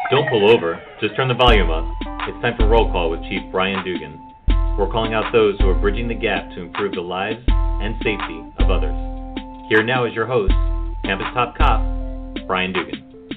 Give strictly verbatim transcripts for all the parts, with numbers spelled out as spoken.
Don't pull over, just turn the volume up. It's time for Roll Call with Chief Brian Dugan. We're calling out those who are bridging the gap to improve the lives and safety of others. Here now is your host, Campus Top Cop, Brian Dugan.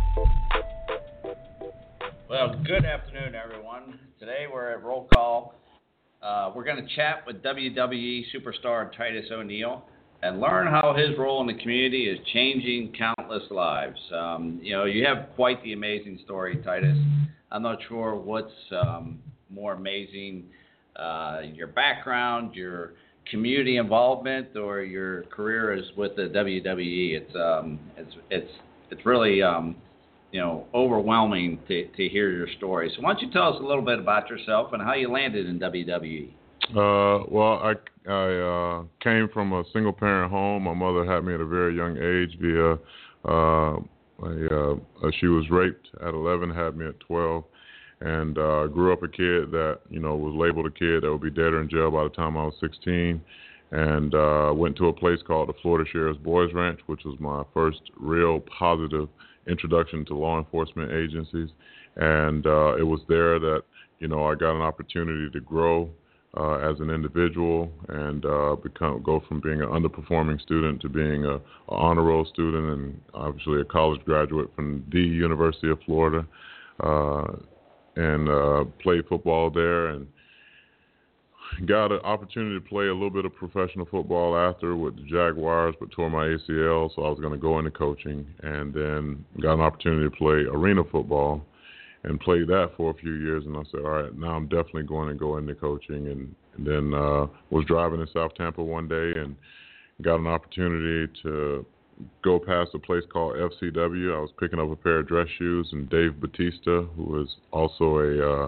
Well, good afternoon, everyone. Today we're at Roll Call. Uh, we're going to chat with W W E superstar Titus O'Neil and learn how his role in the community is changing countless lives. Um, you know, you have quite the amazing story, Titus. I'm not sure what's um, more amazing, uh, your background, your community involvement, or your career is with the W W E. It's um, it's it's it's really um, you know overwhelming to to hear your story. So why don't you tell us a little bit about yourself and how you landed in W W E? Uh, well, I, I uh, came from a single-parent home. My mother had me at a very young age via, uh, a, uh, she was raped at eleven, had me at twelve, and uh, grew up a kid that, you know, was labeled a kid that would be dead or in jail by the time I was sixteen, and uh, went to a place called the Florida Sheriff's Boys Ranch, which was my first real positive introduction to law enforcement agencies, and uh, it was there that, you know, I got an opportunity to grow Uh, as an individual and uh, become go from being an underperforming student to being a, a honor roll student and obviously a college graduate from the University of Florida, uh, and uh, played football there and got an opportunity to play a little bit of professional football after with the Jaguars, but tore my A C L, so I was going to go into coaching, and then got an opportunity to play arena football and played that for a few years, and I said, all right, now I'm definitely going to go into coaching, and, and then uh, was driving in South Tampa one day and got an opportunity to go past a place called F C W. I was picking up a pair of dress shoes, and Dave Batista, who is also a, uh,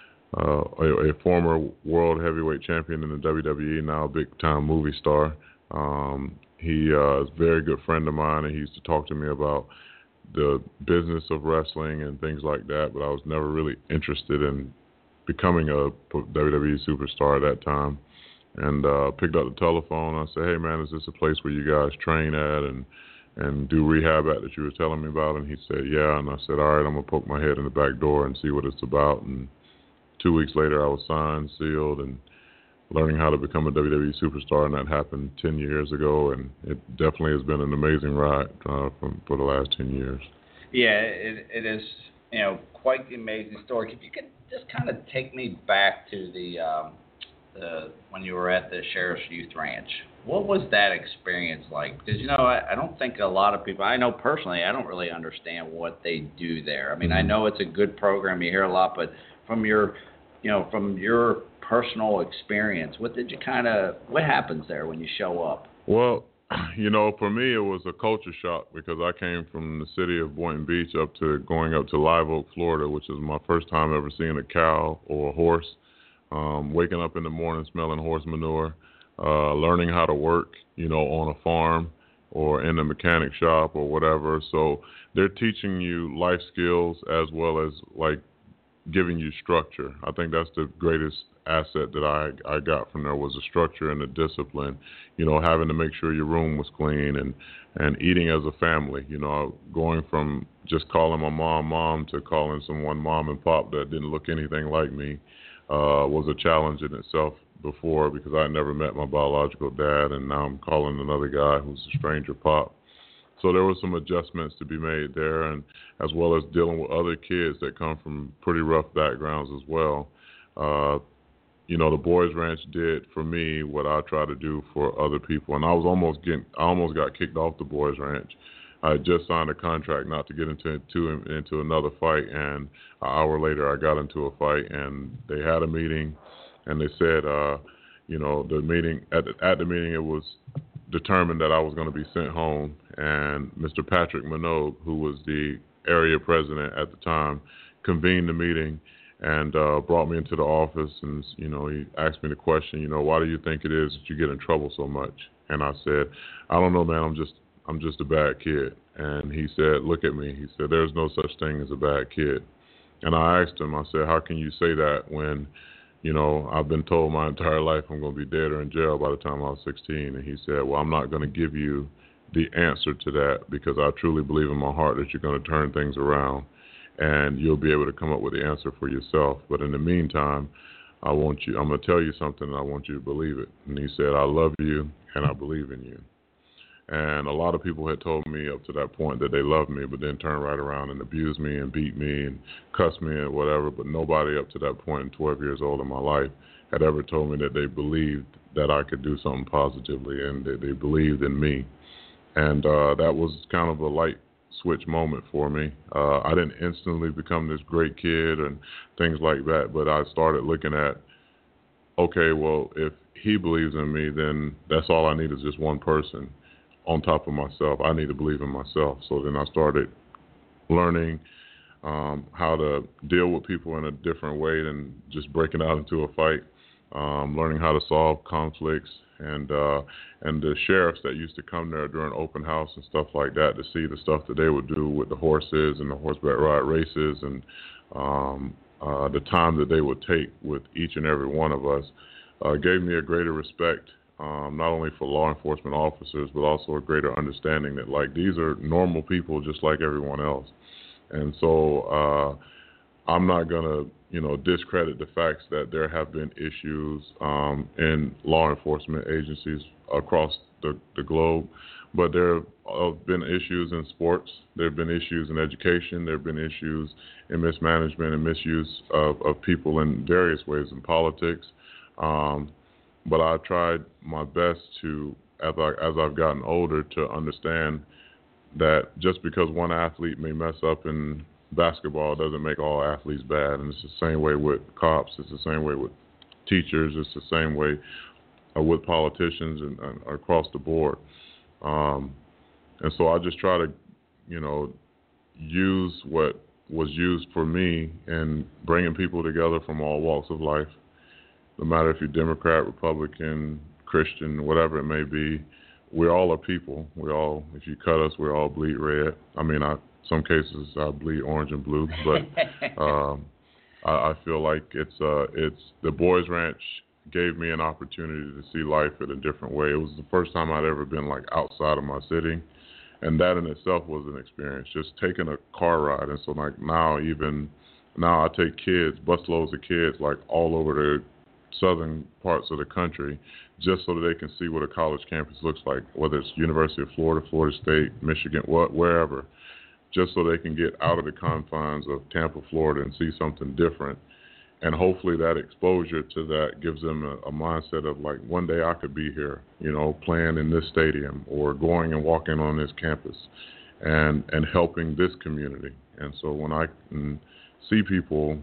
uh, a, a former world heavyweight champion in the W W E, now a big-time movie star, um, he uh, is a very good friend of mine, and he used to talk to me about the business of wrestling and things like that, but I was never really interested in becoming a W W E superstar at that time. And uh, picked up the telephone. I said, hey, man, is this a place where you guys train at and and do rehab at that you were telling me about? And he said, yeah. And I said, all right, I'm going to poke my head in the back door and see what it's about. And two weeks later, I was signed, sealed, and learning how to become a W W E superstar, and that happened ten years ago, and it definitely has been an amazing ride uh, from, for the last ten years. Yeah, it, it is, you know, quite the amazing story. If you could just kind of take me back to the, um, the when you were at the Sheriff's Youth Ranch. What was that experience like? Because, you know, I, I don't think a lot of people, I know personally, I don't really understand what they do there. I mean, I know it's a good program, you hear a lot, but from your, you know, from your personal experience, what did you kind of, what happens there when you show up? Well, you know, for me, it was a culture shock because I came from the city of Boynton Beach up to going up to Live Oak, Florida, which is my first time ever seeing a cow or a horse, um, waking up in the morning smelling horse manure, uh, learning how to work, you know, on a farm or in a mechanic shop or whatever. So they're teaching you life skills as well as, like, giving you structure. I think that's the greatest asset that I, I got from there was the structure and the discipline, you know, having to make sure your room was clean and, and eating as a family, you know, going from just calling my mom mom to calling someone mom and pop that didn't look anything like me uh, was a challenge in itself before because I had never met my biological dad, and now I'm calling another guy who's a stranger pop. So there were some adjustments to be made there, and as well as dealing with other kids that come from pretty rough backgrounds as well. Uh, you know, the Boys Ranch did for me what I try to do for other people, and I was almost getting, I almost got kicked off the Boys Ranch. I had just signed a contract not to get into into, into another fight, and an hour later I got into a fight, and they had a meeting, and they said, uh, you know, the meeting at the, at the meeting it was determined that I was going to be sent home, and Mister Patrick Minogue, who was the area president at the time, convened the meeting and uh, brought me into the office, and, you know, he asked me the question, you know, why do you think it is that you get in trouble so much? And I said, I don't know, man, I'm just I'm just a bad kid. And he said, look at me. He said, there's no such thing as a bad kid. And I asked him, I said, how can you say that when, you know, I've been told my entire life I'm going to be dead or in jail by the time I was sixteen. And he said, well, I'm not going to give you the answer to that because I truly believe in my heart that you're going to turn things around. and you'll be able to come up with the answer for yourself. But in the meantime, I want you, I'm going to tell you something, and I want you to believe it. And he said, I love you, and I believe in you. And a lot of people had told me up to that point that they loved me, but then turned right around and abused me and beat me and cussed me and whatever. But nobody up to that point, twelve years old in my life, had ever told me that they believed that I could do something positively and that they believed in me. And uh, that was kind of a light switch moment for me. Uh, I didn't instantly become this great kid and things like that, but I started looking at, okay, well, if he believes in me, then that's all I need is just one person on top of myself. I need to believe in myself. So then I started learning um, how to deal with people in a different way than just breaking out into a fight, um, learning how to solve conflicts, and uh, and the sheriffs that used to come there during open house and stuff like that to see the stuff that they would do with the horses and the horseback ride races and um, uh, the time that they would take with each and every one of us uh, gave me a greater respect. Um, not only for law enforcement officers, but also a greater understanding that, like, these are normal people just like everyone else. And so uh, I'm not going to, you know, discredit the facts that there have been issues um, in law enforcement agencies across the, the globe, but there have been issues in sports. There have been issues in education. There have been issues in mismanagement and misuse of, of people in various ways in politics. Um, But I tried my best to, as, I, as I've gotten older, to understand that just because one athlete may mess up in basketball doesn't make all athletes bad. And it's the same way with cops. It's the same way with teachers. It's the same way uh, with politicians and, and across the board. Um, and so I just try to, you know, use what was used for me in bringing people together from all walks of life. No matter if you're Democrat, Republican, Christian, whatever it may be, we all are people. We all, if you cut us, we all bleed red. I mean, I, some cases I bleed orange and blue, but um, I, I feel like it's uh, it's the Boys Ranch gave me an opportunity to see life in a different way. It was the first time I'd ever been like outside of my city, and that in itself was an experience. Just taking a car ride, and so like now even now I take kids, busloads of kids, like all over the southern parts of the country, just so that they can see what a college campus looks like, whether it's University of Florida, Florida State, Michigan, what, wherever, just so they can get out of the confines of Tampa, Florida, and see something different. And hopefully that exposure to that gives them a, a mindset of, like, one day I could be here, you know, playing in this stadium or going and walking on this campus and, and helping this community. And so when I can see people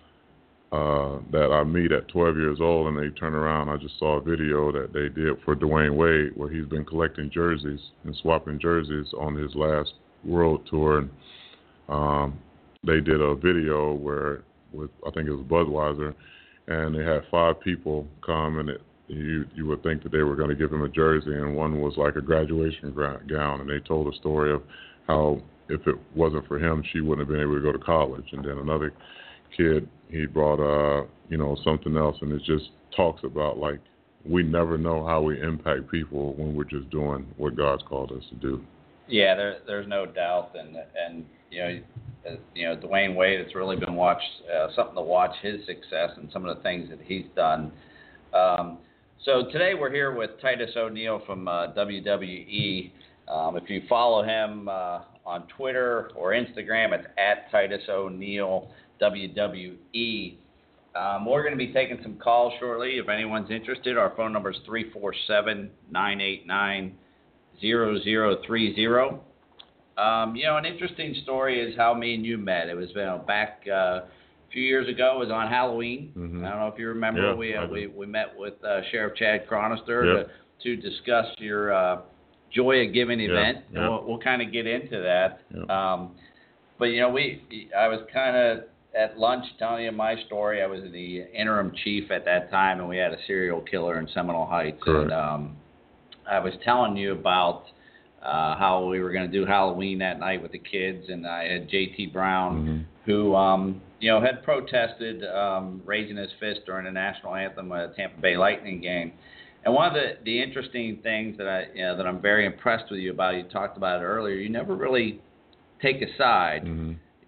Uh, that I meet at twelve years old and they turn around. I just saw a video that they did for Dwayne Wade where he's been collecting jerseys and swapping jerseys on his last world tour. And um, they did a video where, with I think it was Budweiser, and they had five people come, and it, you you would think that they were going to give him a jersey, and one was like a graduation gown, and they told a story of how if it wasn't for him, she wouldn't have been able to go to college. And then another kid, he brought uh you know something else, and it just talks about, like, we never know how we impact people when we're just doing what God's called us to do. Yeah, there there's no doubt, and and you know uh, you know Dwayne Wade, it's really been watched uh, something to watch his success and some of the things that he's done. Um, so today we're here with Titus O'Neil from uh, W W E. Um, if you follow him uh, on Twitter or Instagram, it's at Titus O'Neil W W E. Um, we're going to be taking some calls shortly. If anyone's interested, our phone number is three four seven, nine eight nine, zero zero three zero. Um, you know, an interesting story is how me and you met. It was you know, back uh, a few years ago. It was on Halloween. Mm-hmm. I don't know if you remember. Yeah, we, uh, we we met with uh, Sheriff Chad Chronister yep. to, to discuss your uh, Joy of Giving event. Yep. And Yep. we'll, we'll kind of get into that. Yep. Um, but, you know, we I was kind of at lunch telling you my story. I was the interim chief at that time, and we had a serial killer in Seminole Heights. Correct. And um, I was telling you about uh, how we were going to do Halloween that night with the kids, and I had J T Brown, mm-hmm. who, um, you know, had protested um, raising his fist during the national anthem at a Tampa Bay Lightning game. And one of the, the interesting things that I, you know, that I'm very impressed with you about, you talked about it earlier, you never really take a side. Mm-hmm.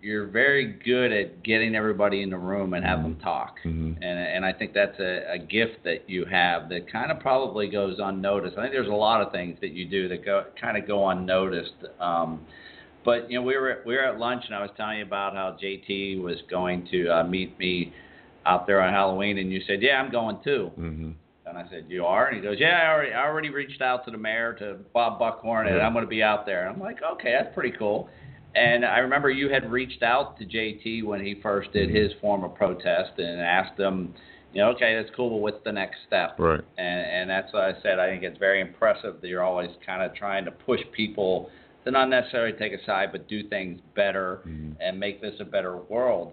you're very good at getting everybody in the room and have them talk. Mm-hmm. And and I think that's a, a gift that you have that kind of probably goes unnoticed. I think there's a lot of things that you do that go kind of go unnoticed. Um, but you know, we were we were at lunch and I was telling you about how J T was going to uh, meet me out there on Halloween, and you said, "Yeah, I'm going too." Mm-hmm. And I said, "You are?" And he goes, "Yeah, I already I already reached out to the mayor, to Bob Buckhorn, and yeah. I'm going to be out there." And I'm like, "Okay, that's pretty cool." And I remember you had reached out to J T when he first did his form of protest and asked him, you know, okay, that's cool, but what's the next step? Right. And and that's what I said. I think it's very impressive that you're always kind of trying to push people to not necessarily take a side, but do things better mm-hmm. and make this a better world.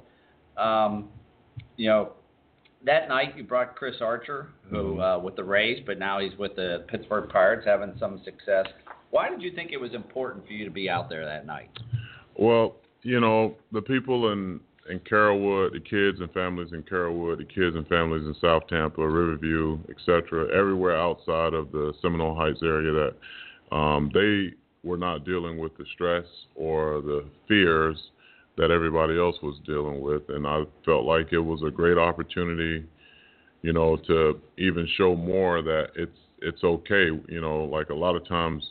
Um, you know, that night you brought Chris Archer, who mm-hmm. uh, with the Rays, but now he's with the Pittsburgh Pirates, having some success. Why did you think it was important for you to be out there that night? Well, you know, the people in, in Carrollwood, the kids and families in Carrollwood, the kids and families in South Tampa, Riverview, et cetera, everywhere outside of the Seminole Heights area, that um, they were not dealing with the stress or the fears that everybody else was dealing with. And I felt like it was a great opportunity, you know, to even show more that it's it's okay. You know, like a lot of times,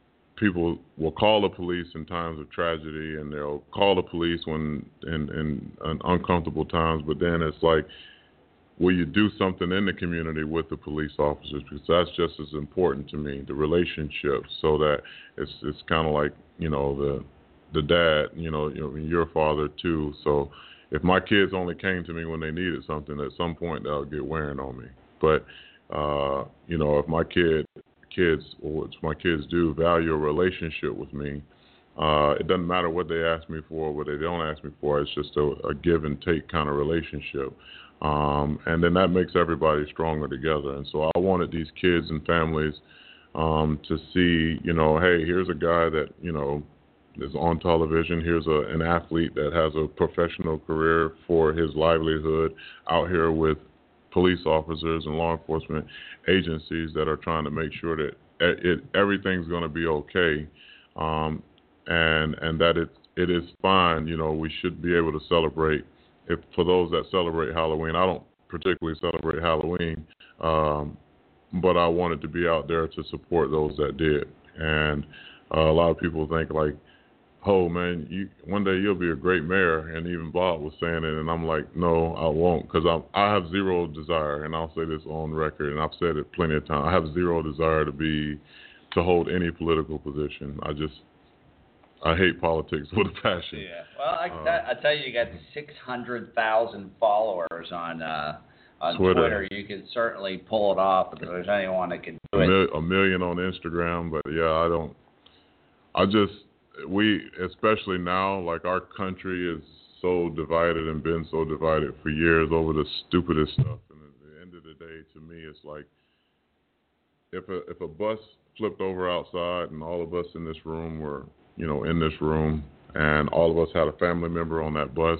people will call the police in times of tragedy, and they'll call the police when in, in, in uncomfortable times. But then it's like, will you do something in the community with the police officers? Because that's just as important to me, the relationship. So that it's it's kind of like, you know, the the dad, you know, you know, your father too. So if my kids only came to me when they needed something, at some point that'll get wearing on me. But uh, you know, if my kid kids, or what my kids do, value a relationship with me, uh, it doesn't matter what they ask me for, what they don't ask me for. It's just a, a give and take kind of relationship. Um, and then that makes everybody stronger together. And so I wanted these kids and families um, to see, you know, hey, here's a guy that, you know, is on television. Here's a, an athlete that has a professional career for his livelihood out here with police officers and law enforcement agencies that are trying to make sure that it, it everything's going to be okay, um, and and that it it is fine. You know, we should be able to celebrate. If for those that celebrate Halloween, I don't particularly celebrate Halloween, um, but I wanted to be out there to support those that did. And uh, a lot of people think like, oh man, you, one day you'll be a great mayor, and even Bob was saying it, and I'm like, no, I won't, because I I have zero desire, and I'll say this on record, and I've said it plenty of times. I have zero desire to be to hold any political position. I just I hate politics with a passion. Yeah, well, I uh, I tell you, you got six hundred thousand followers on uh, on Twitter. Twitter. You can certainly pull it off if there's anyone that can do a it. Mil- a million on Instagram, but yeah, I don't. I just. We, especially now, like our country is so divided and been so divided for years over the stupidest stuff. And at the end of the day, to me, it's like if a if a bus flipped over outside and all of us in this room were, you know, in this room, and all of us had a family member on that bus,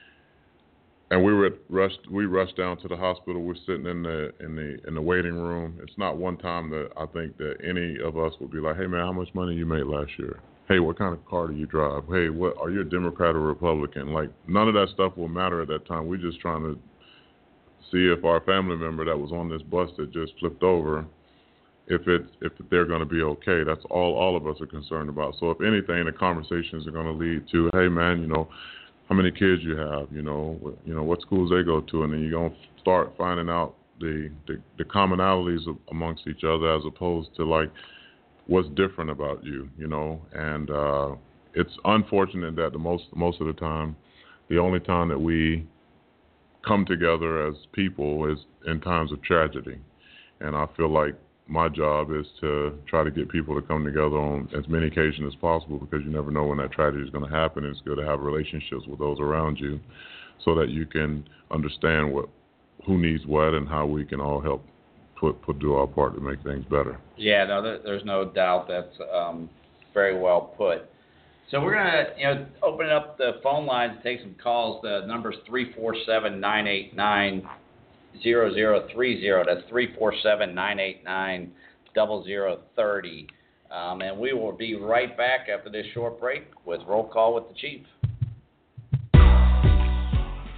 and we were rushed, we rushed down to the hospital. We're sitting in the in the in the waiting room. It's not one time that I think that any of us would be like, hey man, how much money you made last year? Hey, what kind of car do you drive? Hey, what are you a Democrat or Republican? Like, none of that stuff will matter at that time. We're just trying to see if our family member that was on this bus that just flipped over, if it's if they're going to be okay. That's all all of us are concerned about. So if anything, the conversations are going to lead to, hey man, you know, how many kids you have? You know, what, you know what schools they go to, and then you're going to start finding out the, the the commonalities amongst each other as opposed to like, what's different about you, you know, and uh, it's unfortunate that the most most of the time, the only time that we come together as people is in times of tragedy, and I feel like my job is to try to get people to come together on as many occasions as possible, because you never know when that tragedy is going to happen. It's good to have relationships with those around you, so that you can understand what who needs what and how we can all help. Put, put do our part to make things better. Yeah, no, there, there's no doubt that's um, very well put. So we're gonna, you know, open up the phone lines and take some calls. The number's three four seven, nine eight nine, zero zero three zero. That's three four seven, nine eight nine, zero zero three zero. Um, and we will be right back after this short break with Roll Call with the Chief.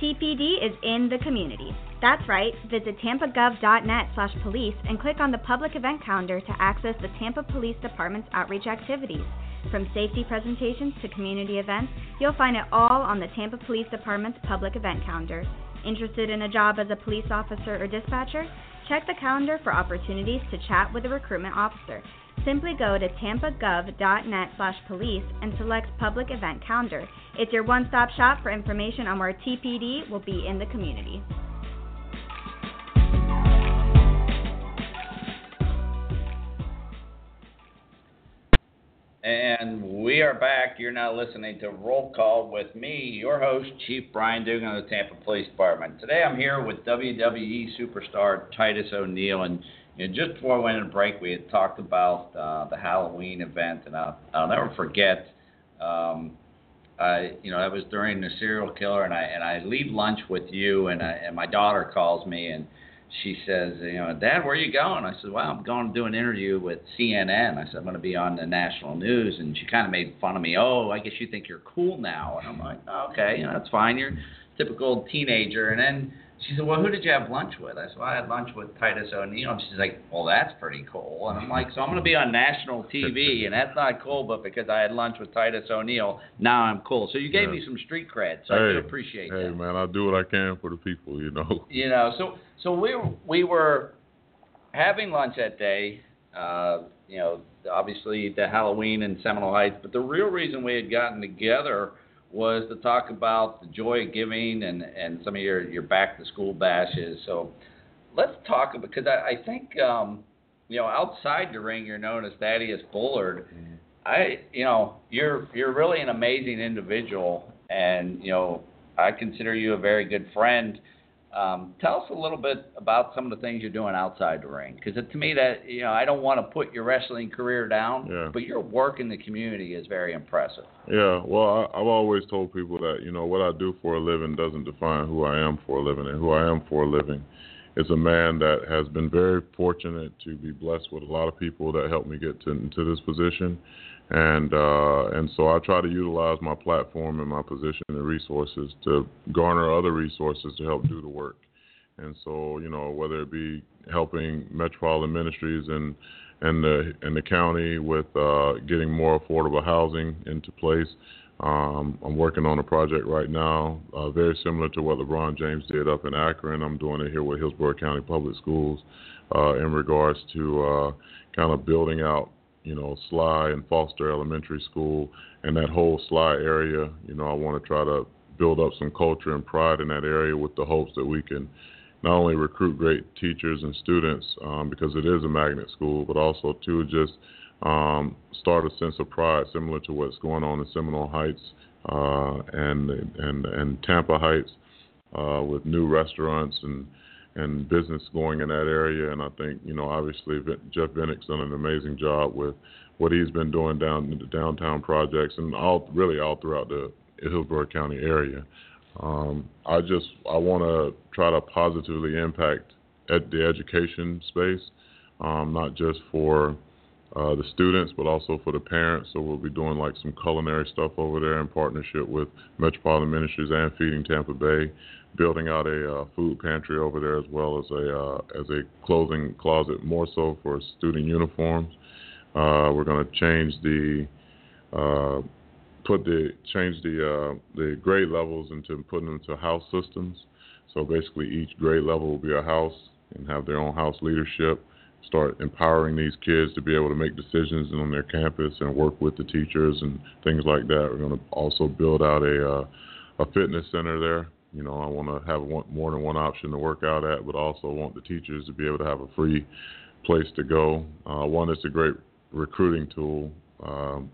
T P D is in the community. That's right, visit tampa gov dot net slash police and click on the public event calendar to access the Tampa Police Department's outreach activities. From safety presentations to community events, you'll find it all on the Tampa Police Department's public event calendar. Interested in a job as a police officer or dispatcher? Check the calendar for opportunities to chat with a recruitment officer. Simply go to tampa gov dot net slash police and select Public Event Calendar. It's your one-stop shop for information on where T P D will be in the community. And we are back. You're now listening to Roll Call with me, your host, Chief Brian Dugan of the Tampa Police Department. Today I'm here with W W E superstar Titus O'Neil. And you know, just before we went on break, we had talked about uh, the Halloween event. And I'll, I'll never forget, um, I, you know, that was during the serial killer. And I and I leave lunch with you, and, I, and my daughter calls me, and she says, you know, Dad, where are you going? I said, well, I'm going to do an interview with C N N. I said, I'm going to be on the national news. And she kind of made fun of me. Oh, I guess you think you're cool now. And I'm like, oh, okay, you know, that's fine. You're a typical teenager. And then she said, well, who did you have lunch with? I said, well, I had lunch with Titus O'Neil. And she's like, well, that's pretty cool. And I'm like, so I'm going to be on national T V, and that's not cool, but because I had lunch with Titus O'Neil, now I'm cool. So you gave yeah. me some street cred, so hey, I do appreciate hey, that. Hey, man, I do what I can for the people, you know. You know, so so we were, we were having lunch that day, uh, you know, obviously the Halloween in Seminole Heights, but the real reason we had gotten together was to talk about the joy of giving and, and some of your, your back-to-school bashes. So let's talk, because I, I think, um, you know, outside the ring, you're known as Thaddeus Bullard. Mm-hmm. I, you know, you're you're really an amazing individual, and, you know, I consider you a very good friend. Um, tell us a little bit about some of the things you're doing outside the ring, because to me that, you know, I don't want to put your wrestling career down, yeah. but your work in the community is very impressive. Yeah, well, I, I've always told people that, you know, what I do for a living doesn't define who I am for a living, and who I am for a living is a man that has been very fortunate to be blessed with a lot of people that helped me get to, into this position. And uh, and so I try to utilize my platform and my position and resources to garner other resources to help do the work. And so, you know, whether it be helping Metropolitan Ministries and and the and the county with uh, getting more affordable housing into place. Um, I'm working on a project right now, uh, very similar to what LeBron James did up in Akron. I'm doing it here with Hillsborough County Public Schools uh, in regards to uh, kind of building out, you know, Sly and Foster Elementary School and that whole Sly area. You know, I want to try to build up some culture and pride in that area with the hopes that we can not only recruit great teachers and students, um, because it is a magnet school, but also to just um, start a sense of pride similar to what's going on in Seminole Heights uh, and, and, and Tampa Heights uh, with new restaurants and and business going in that area. And I think, you know, obviously Jeff Bennick's done an amazing job with what he's been doing down in the downtown projects and all really all throughout the Hillsborough County area. Um, I just, I want to try to positively impact ed- the education space, um, not just for uh, the students, but also for the parents. So we'll be doing like some culinary stuff over there in partnership with Metropolitan Ministries and Feeding Tampa Bay, building out a uh, food pantry over there, as well as a uh, as a clothing closet, more so for student uniforms. Uh, we're going to change the uh, put the change the uh, the grade levels into putting them into house systems. So basically, each grade level will be a house and have their own house leadership. Start empowering these kids to be able to make decisions on their campus and work with the teachers and things like that. We're going to also build out a uh, a fitness center there. You know, I want to have one, more than one option to work out at, but also want the teachers to be able to have a free place to go. Uh, one, it's a great recruiting tool. Um,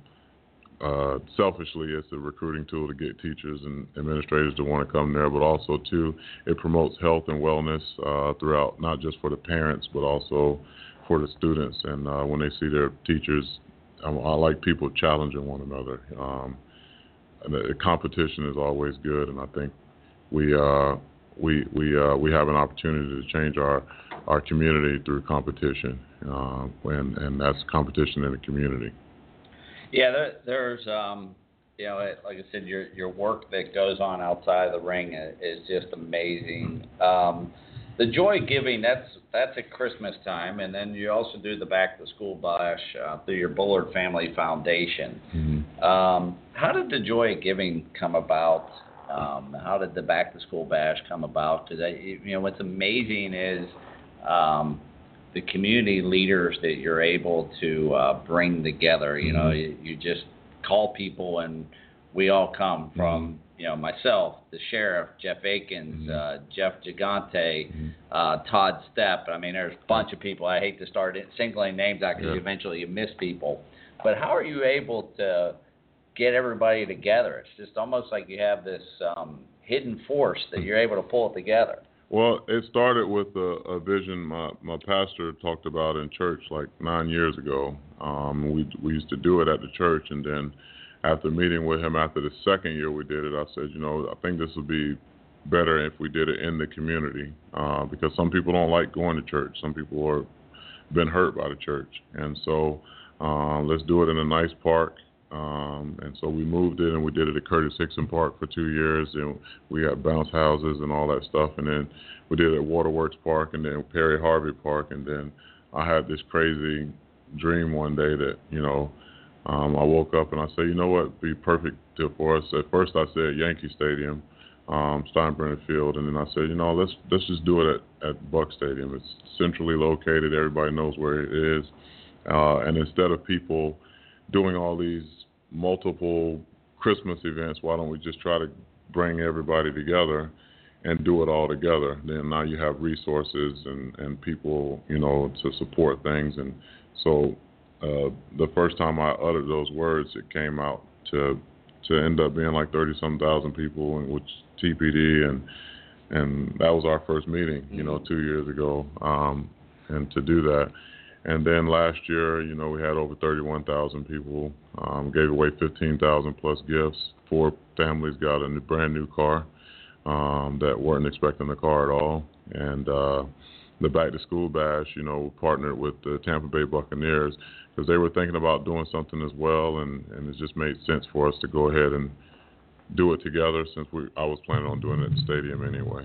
uh, selfishly, it's a recruiting tool to get teachers and administrators to want to come there, but also, too, it promotes health and wellness uh, throughout, not just for the parents, but also for the students. And uh, when they see their teachers, I, I like people challenging one another. Um, and the competition is always good, and I think We uh we we uh we have an opportunity to change our our community through competition, uh, and and that's competition in the community. Yeah, there, there's um you know, it, like I said, your your work that goes on outside of the ring is, is just amazing. Um, the joy giving, that's that's at Christmas time, and then you also do the Back to School Bash uh, through your Bullard Family Foundation. Mm-hmm. Um, how did the joy of giving come about? Um, how did the Back to School Bash come about? Because you know what's amazing is um, the community leaders that you're able to uh, bring together. You know, you, you just call people, and we all come from. Mm-hmm. You know, myself, the sheriff, Jeff Akins, mm-hmm. uh, Jeff Gigante, mm-hmm. uh, Todd Stepp. I mean, there's a bunch of people. I hate to start singling names out because yeah. eventually you miss people. But how are you able to get everybody together? It's just almost like you have this um, hidden force that you're able to pull it together. Well, it started with a, a vision my, my pastor talked about in church like nine years ago. Um, we we used to do it at the church, and then after meeting with him after the second year we did it, I said, you know, I think this would be better if we did it in the community uh, because some people don't like going to church. Some people are been hurt by the church. And so uh, let's do it in a nice park. Um, and so we moved it, and we did it at Curtis Hickson Park for two years. And we got bounce houses and all that stuff. And then we did it at Waterworks Park and then Perry Harvey Park. And then I had this crazy dream one day that, you know, Um, I woke up and I said, you know what, be perfect for us. At first I said Yankee Stadium, um, Steinbrenner Field, and then I said, you know, let's let's just do it at, at Buck Stadium. It's centrally located. Everybody knows where it is. Uh, and instead of people doing all these multiple Christmas events, why don't we just try to bring everybody together and do it all together? Then now you have resources and, and people, you know, to support things. And so Uh, the first time I uttered those words, it came out to to end up being like thirty some thousand people, and which T P D and and that was our first meeting, you know, two years ago, um, and to do that. And then last year, you know, we had over thirty-one thousand people, um, gave away fifteen thousand plus gifts. Four families got a new, brand new car um, that weren't expecting the car at all, and uh, the Back to School Bash, you know, partnered with the Tampa Bay Buccaneers because they were thinking about doing something as well, and, and it just made sense for us to go ahead and do it together since we I was planning on doing it at the stadium anyway.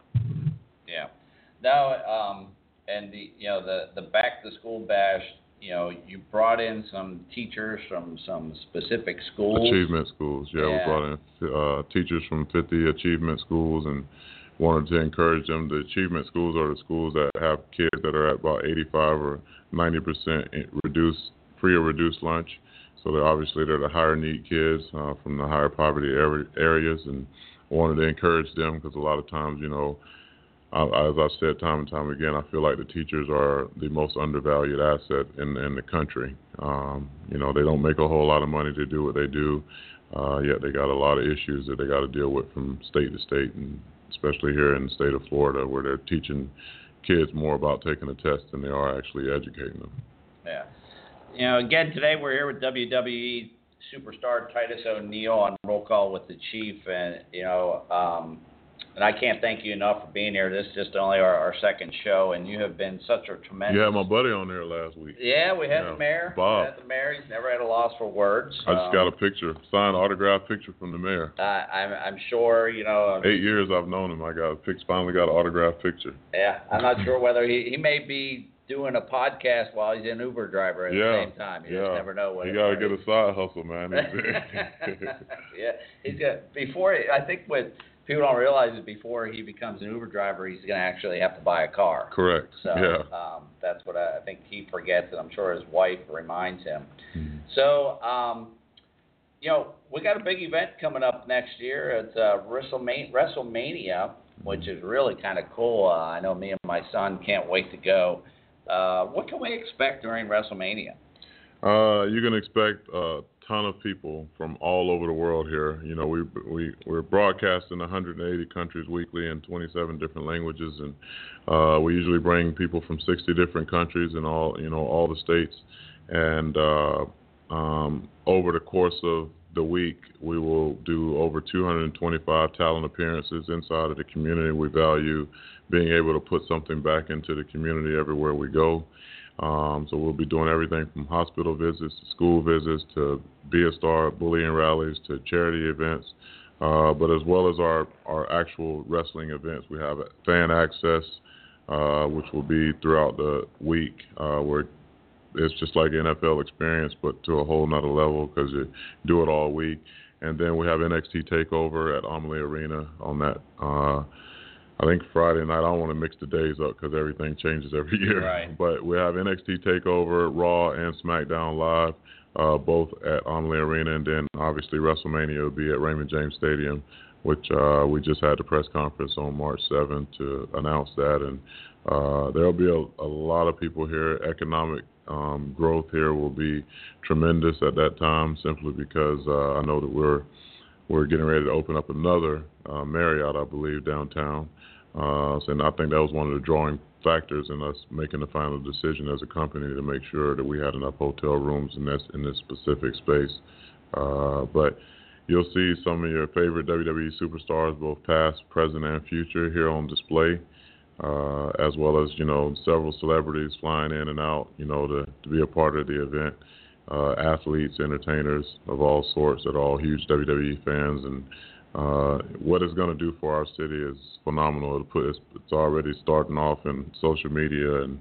Yeah. Now, um, and the you know the the Back to School Bash, you know, you brought in some teachers from some specific schools. Achievement schools, yeah. yeah. We brought in uh, teachers from fifty achievement schools and wanted to encourage them. The achievement schools are the schools that have kids that are at about eighty-five or ninety percent reduced, free or reduced lunch. So they're obviously they're the higher need kids uh, from the higher poverty areas, and wanted to encourage them because a lot of times, you know, I, as I've said time and time again, I feel like the teachers are the most undervalued asset in, in the country. Um, you know, they don't make a whole lot of money to do what they do, uh, yet they got a lot of issues that they got to deal with from state to state, and especially here in the state of Florida, where they're teaching kids more about taking a test than they are actually educating them. Yeah. You know, again, today we're here with W W E superstar Titus O'Neil on Roll Call with the Chief, and, you know, um, and I can't thank you enough for being here. This is just only our, our second show, and you have been such a tremendous... You had my buddy on there last week. Yeah, we had yeah. the mayor. Bob. We had the mayor. He's never had a loss for words. I just um, got a picture, signed autographed picture from the mayor. Uh, I'm, I'm sure, you know... Eight years I've known him. I got a picture, finally got an autographed picture. Yeah, I'm not sure whether he, he may be doing a podcast while he's an Uber driver at yeah. the same time. You yeah. just never know what. You got to get a side hustle, man. yeah, he's got before. I think what people don't realize is before he becomes an Uber driver, he's going to actually have to buy a car. Correct. So yeah. um, that's what I, I think he forgets, and I'm sure his wife reminds him. Mm-hmm. So, um, you know, we got a big event coming up next year. It's uh, WrestleMania, WrestleMania, which is really kind of cool. Uh, I know me and my son can't wait to go. Uh, what can we expect during WrestleMania? Uh, you can expect a ton of people from all over the world here. You know, we we we're broadcast in one hundred eighty countries weekly in twenty-seven different languages, and uh, we usually bring people from sixty different countries in all you know all the states. And uh, um, over the course of the week, we will do over two hundred twenty-five talent appearances inside of the community. We value being able to put something back into the community everywhere we go. Um, so we'll be doing everything from hospital visits to school visits to Be a Star bullying rallies to charity events, uh, but as well as our, our actual wrestling events. We have fan access, uh, which will be throughout the week, uh, where it's just like N F L experience, but to a whole nother level because you do it all week. And then we have N X T TakeOver at Amalie Arena on that, uh, I think Friday night. I don't want to mix the days up because everything changes every year. Right. But we have N X T TakeOver, Raw, and SmackDown Live, uh, both at Amalie Arena. And then obviously WrestleMania will be at Raymond James Stadium, which uh, we just had the press conference on March seventh to announce that. And uh, there'll be a, a lot of people here. Economic um, growth here will be tremendous at that time, simply because uh, I know that we're we're getting ready to open up another uh, Marriott, I believe, downtown. Uh, and I think that was one of the drawing factors in us making the final decision as a company to make sure that we had enough hotel rooms in this in this specific space. Uh, but you'll see some of your favorite W W E superstars, both past, present, and future, here on display, uh, as well as, you know, several celebrities flying in and out, you know, to, to be a part of the event. Uh, athletes, entertainers of all sorts that are all huge W W E fans, and uh, what it's going to do for our city is phenomenal. It put, it's, it's already starting off in social media, and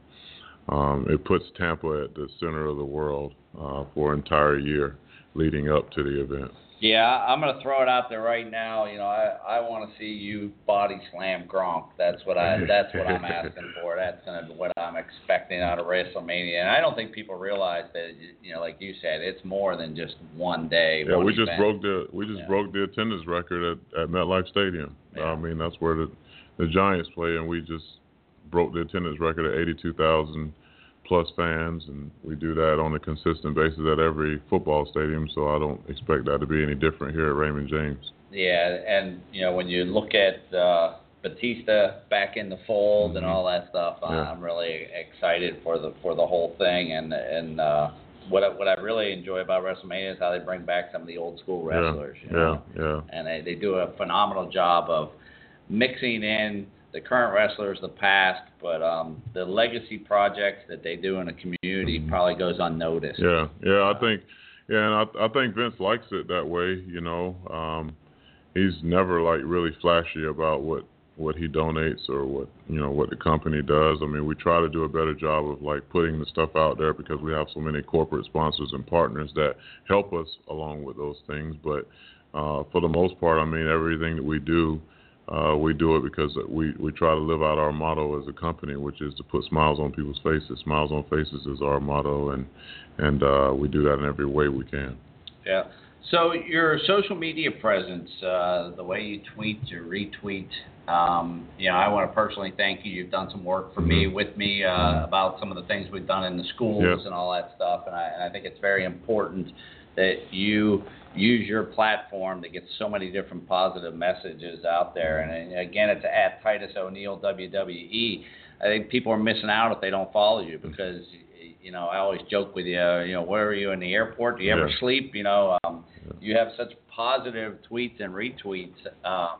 um, it puts Tampa at the center of the world uh, for an entire year leading up to the event. Yeah, I'm going to throw it out there right now. You know, I, I want to see you body slam Gronk. That's what I that's what I'm asking for. That's kind of what I'm expecting out of WrestleMania. And I don't think people realize that, you know, like you said, it's more than just one day. Yeah, one we just event. broke the we just yeah. broke the attendance record at, at MetLife Stadium. Yeah. I mean, that's where the the Giants play, and we just broke the attendance record at eighty-two thousand plus fans, and we do that on a consistent basis at every football stadium, so I don't expect that to be any different here at Raymond James. Yeah, and, you know, when you look at uh, Batista back in the fold mm-hmm. and all that stuff, yeah. I'm really excited for the for the whole thing, and and uh, what I, what I really enjoy about WrestleMania is how they bring back some of the old school wrestlers. Yeah, you know? yeah, yeah. And they, they do a phenomenal job of mixing in the current wrestlers, the past, but um, the legacy projects that they do in the community probably goes unnoticed. Yeah, yeah, I think, yeah, and I, I think Vince likes it that way. You know, um, he's never like really flashy about what, what he donates or what you know what the company does. I mean, we try to do a better job of like putting the stuff out there because we have so many corporate sponsors and partners that help us along with those things. But uh, for the most part, I mean, everything that we do. Uh, we do it because we, we try to live out our motto as a company, which is to put smiles on people's faces. Smiles on faces is our motto, and and uh, we do that in every way we can. Yeah. So your social media presence, uh, the way you tweet or retweet, um, you know, I want to personally thank you. You've done some work for mm-hmm. me, with me, uh, about some of the things we've done in the schools yep. and all that stuff, and I, and I think it's very important that you use your platform to get so many different positive messages out there. And again, it's at Titus O'Neil W W E. I think people are missing out if they don't follow you because, you know, I always joke with you, you know, where are you in the airport? Do you ever yeah. sleep? You know, um, yeah. you have such positive tweets and retweets. Um,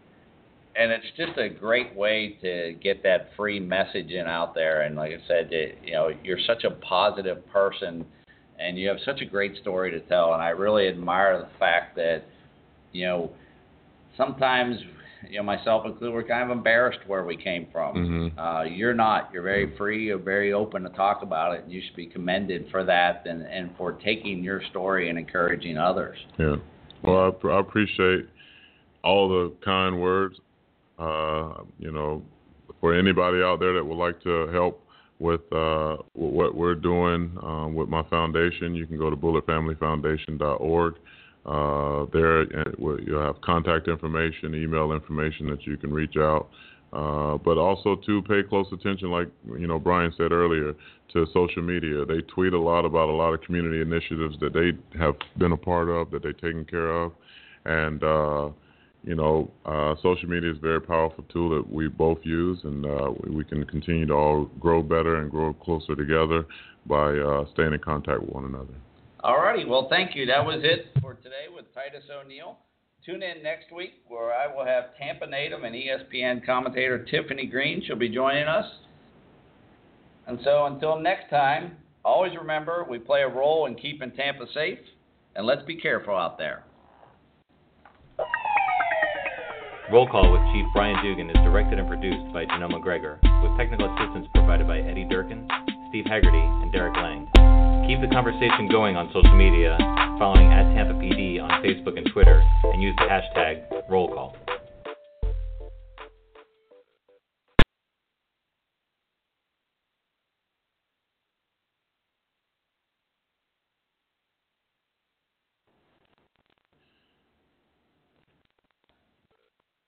and it's just a great way to get that free messaging out there. And like I said, it, you know, you're such a positive person, and you have such a great story to tell, and I really admire the fact that, you know, sometimes, you know, myself included, we're kind of embarrassed where we came from. Mm-hmm. Uh, you're not. You're very free. You're very open to talk about it, and you should be commended for that and, and for taking your story and encouraging others. Yeah. Well, I, I appreciate all the kind words. Uh, you know, for anybody out there that would like to help with uh, what we're doing um, with my foundation, you can go to bullet family foundation dot org. Uh, there you'll have contact information, email information that you can reach out. Uh, but also to pay close attention, like you know Brian said earlier, to social media. They tweet a lot about a lot of community initiatives that they have been a part of, that they're taking care of, and uh, you know, uh, social media is a very powerful tool that we both use, and uh, we, we can continue to all grow better and grow closer together by uh, staying in contact with one another. All righty. Well, thank you. That was it for today with Titus O'Neil. Tune in next week where I will have Tampa native and E S P N commentator Tiffany Green. She'll be joining us. And so until next time, always remember we play a role in keeping Tampa safe, and let's be careful out there. Roll Call with Chief Brian Dugan is directed and produced by Janelle McGregor, with technical assistance provided by Eddie Durkin, Steve Haggerty, and Derek Lang. Keep the conversation going on social media, following at Tampa P D on Facebook and Twitter, and use the hashtag Roll Call.